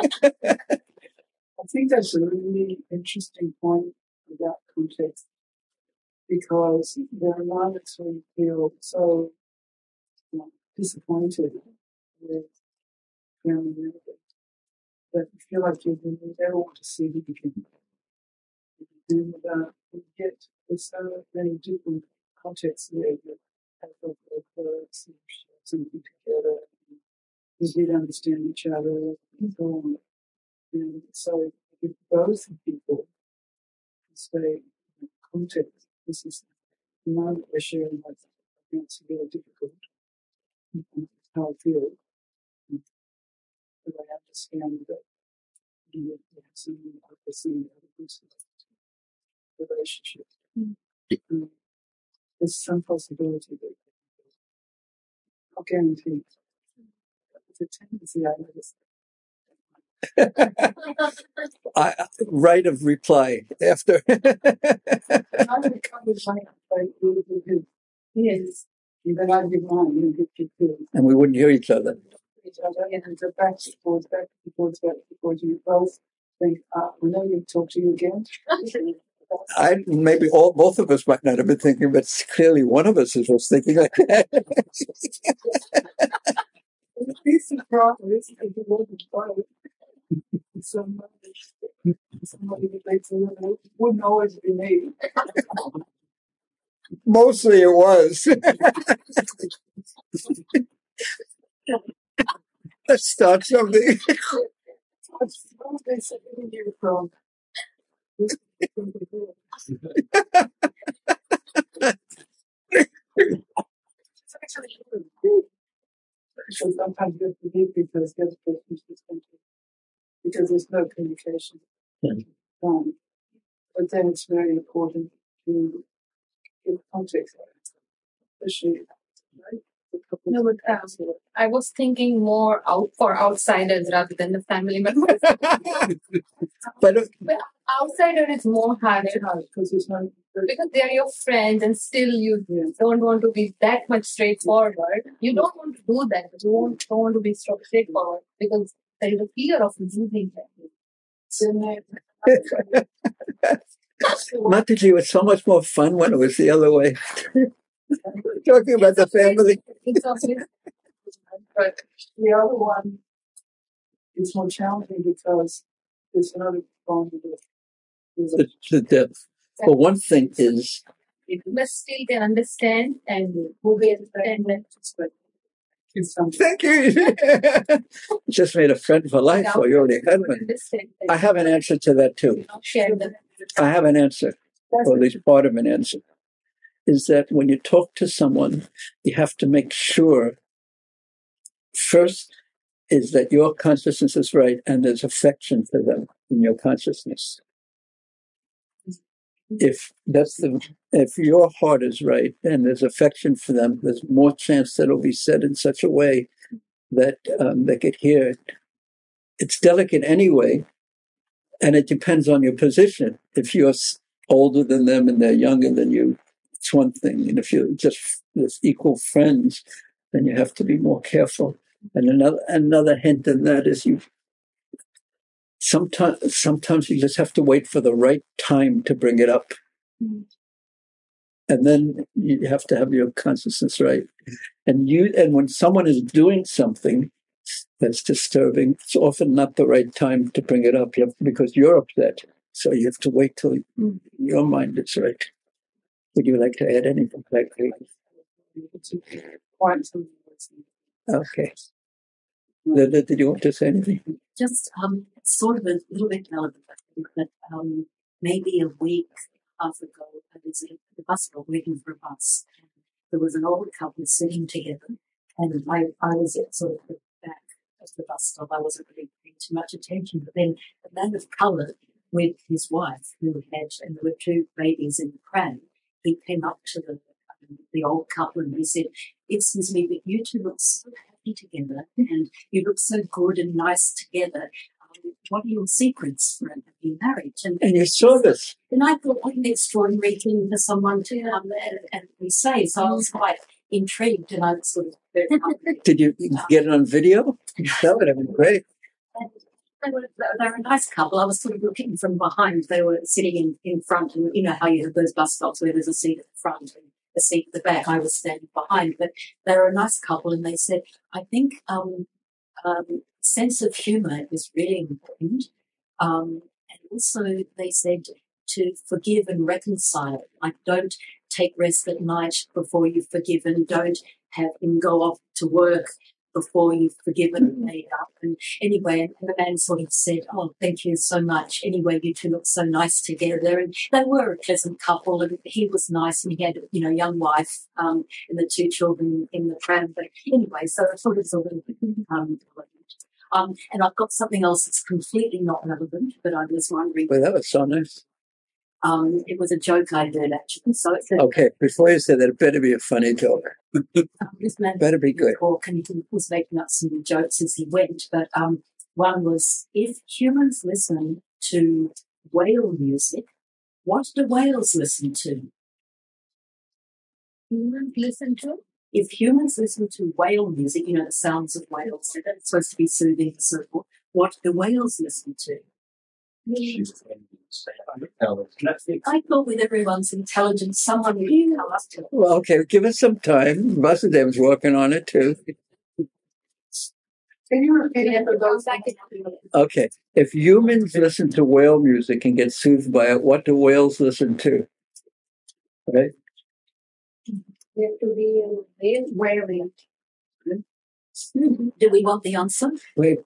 S7: I think that's a really interesting point about context, because there are moments when you feel so disappointed with family members that you feel like you never want to see them again. And you get there's so many different contexts where you have words and share something together, and you did understand each other, and so on. And so if both people say context, this is the moment we're sharing like it's really difficult. How I feel. But I understand that you have seen other person's relationship. There's some possibility that I'll guarantee. It's a tendency I notice.
S1: Right of reply after.
S7: I recovered my really good. Yes. And then I'd give mine and give you too.
S1: And we wouldn't hear each other.
S7: And go back and forth, you both think, we know you talk to you again.
S1: Maybe both of us might not have been thinking, but clearly one of us was thinking like that.
S7: It's a problem. It's a problem. Somebody relates a little, wouldn't always be me.
S1: Mostly it was. Let's start something.
S7: From. So sometimes you have to leave because the other person is discontent, because there's no communication. But then it's very important to give context, especially, right?
S6: No, but I was thinking more for outsiders rather than the family members.
S1: But
S6: outsider is more harder
S7: because it's not
S6: because they are your friends, and still you don't want to be that much straightforward. You don't want to do that, but you don't want to be straightforward because there is a fear of losing them.
S1: Mataji was so much more fun when it was the other way. Talking about the family.
S7: But the other one is more challenging because there's another component.
S1: The depth. Well, one thing is,
S6: But still can understand and who will understand.
S1: thank you. Just made a friend for life, or you already had one. I have an answer to that too.
S6: Share them.
S1: I have an answer, or at least part of an answer, is that when you talk to someone, you have to make sure, first, is that your consciousness is right and there's affection for them in your consciousness. If your heart is right and there's affection for them, there's more chance that it'll be said in such a way that they could hear it. It's delicate anyway, and it depends on your position. If you're older than them and they're younger than you, it's one thing. And if you're just equal friends, then you have to be more careful. And another hint in that is sometimes you just have to wait for the right time to bring it up. And then you have to have your consciousness right. And when someone is doing something that's disturbing, it's often not the right time to bring it up because you're upset. So you have to wait till your mind is right. Would you like to add anything like that? Okay. Did you want to say anything?
S3: Just sort of a little bit relevant, I think, that maybe a week half ago, I was at the bus stop waiting for a bus. And there was an old couple sitting together, and I was at sort of the back of the bus stop. I wasn't really paying too much attention. But then a man of colour with his wife, and there were two babies in the pram, he came up to the old couple and he said, "Excuse me, but you two look so happy together, and you look so good and nice together. What are your secrets for a happy marriage?" And
S1: you saw this.
S3: And I thought, what an extraordinary thing for someone to come and say. So I was quite intrigued, and I was sort of very
S1: Did you get it on video? That would have been great.
S3: They were a nice couple. I was sort of looking from behind. They were sitting in front, and you know how you have those bus stops where there's a seat at the front and a seat at the back. I was standing behind, but they were a nice couple, and they said, "I think sense of humour is really important." And also they said to forgive and reconcile. Like, don't take rest at night before you've forgiven. Don't have him go off to work before you've forgiven and made up. And anyway, and the man sort of said, "Oh, thank you so much. Anyway, you two look so nice together." And they were a pleasant couple, and he was nice, and he had, young wife, and the two children in the pram. But anyway, so I thought it was a little bit relevant. And I've got something else that's completely not relevant, but I was wondering.
S1: Well, that was so nice.
S3: It was a joke I heard, actually. So it's
S1: okay, before you say that, it better be a funny joke.
S3: This man
S1: better be good.
S3: And he was making up some jokes as he went, but one was, if humans listen to whale music, what do whales listen to?
S6: Humans listen to?
S3: If humans listen to whale music, the sounds of whales, so that's supposed to be soothing and so forth, what do whales listen to? I thought with everyone's intelligence, someone would come up to it.
S1: Well, okay, give us some time. Vasudev's working on it too.
S7: Can you repeat it for those?
S1: Okay, if humans listen to whale music and get soothed by it, what do whales listen to? Right?
S6: There to be a whaling.
S3: Do we want the answer?
S1: Wait.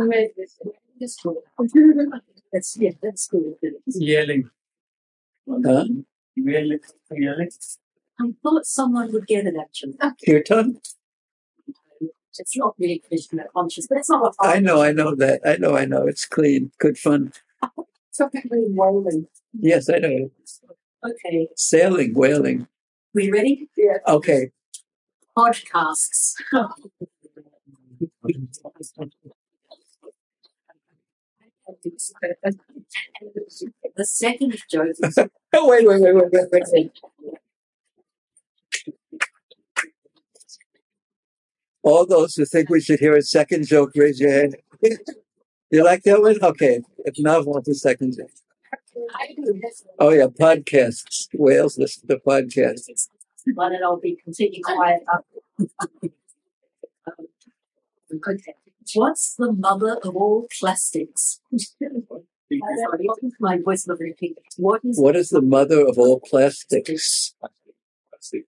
S3: That's good.
S5: Yelling.
S1: Huh?
S5: Yelling.
S3: I thought someone would get it, actually.
S1: Kirtan?
S3: It's not really Krishna conscious, but it's not what
S1: I know that. I know. It's clean. Good fun.
S4: Something really whaling.
S1: Yes, I know.
S4: Okay.
S1: Sailing, whaling.
S4: We ready?
S7: Yeah.
S1: Okay.
S4: Podcasts. The second joke is
S1: Wait. All those who think we should hear a second joke, raise your hand. You like that one? Okay. If not, want the second joke. Oh, yeah, podcasts. Whales listen to podcasts.
S4: one and I'll be completely quiet. What's the mother of all plastics? My voice will repeat. What is
S1: the mother of all plastics?
S2: Plastic.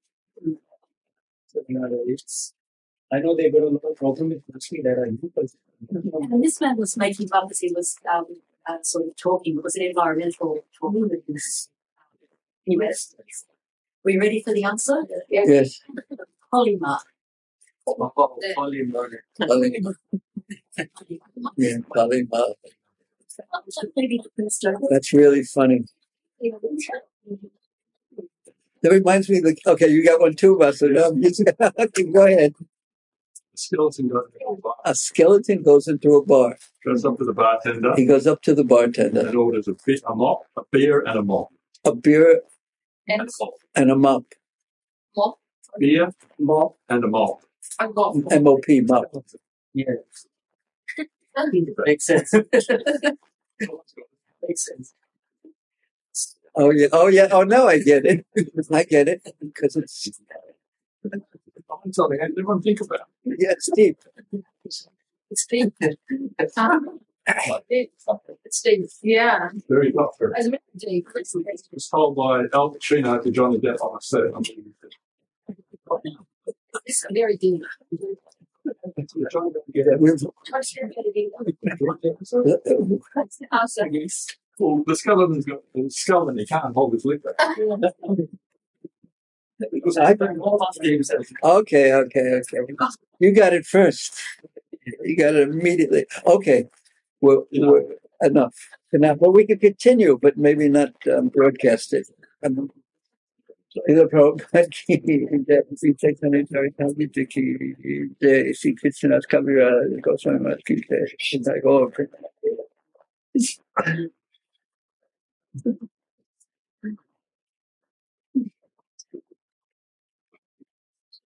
S2: I know they've got a lot of problem with plastic that I do, but
S4: and this man was making up as he was sort of talking. It was an environmental talk in this US. Are you ready for the answer?
S1: Yes.
S4: Polymer.
S2: polymer.
S1: Yeah, polymer.
S4: Maybe
S1: That's really funny. That reminds me, okay, you got one too, Buster. Go ahead.
S5: Skeleton goes into a bar.
S1: A skeleton goes into a bar.
S5: Goes up to the bartender.
S1: He goes up to the bartender.
S5: And orders a beer and a mop.
S1: A beer
S6: And
S1: and a mop.
S6: mop.
S5: Beer, mop, and a mop.
S1: M-O-P, mop.
S2: Yeah. Makes sense. Makes sense.
S1: Oh, yeah. Oh, no, I get it. I get it. Because it's...
S5: Something everyone think about.
S1: Yeah, it's deep.
S6: It's deep. It's deep. Yeah.
S5: Very thoughtful.
S6: It's very deep.
S5: It was told by Al Pacino to Johnny Depp on a set.
S6: It's very deep. Awesome.
S5: Well, the skeleton's got the skeleton. He can't hold his liquor.
S1: Okay. You got it first. You got it immediately. Okay. Well, enough. Well, we could continue, but maybe not broadcast it. Il si Krishna's camera Goswami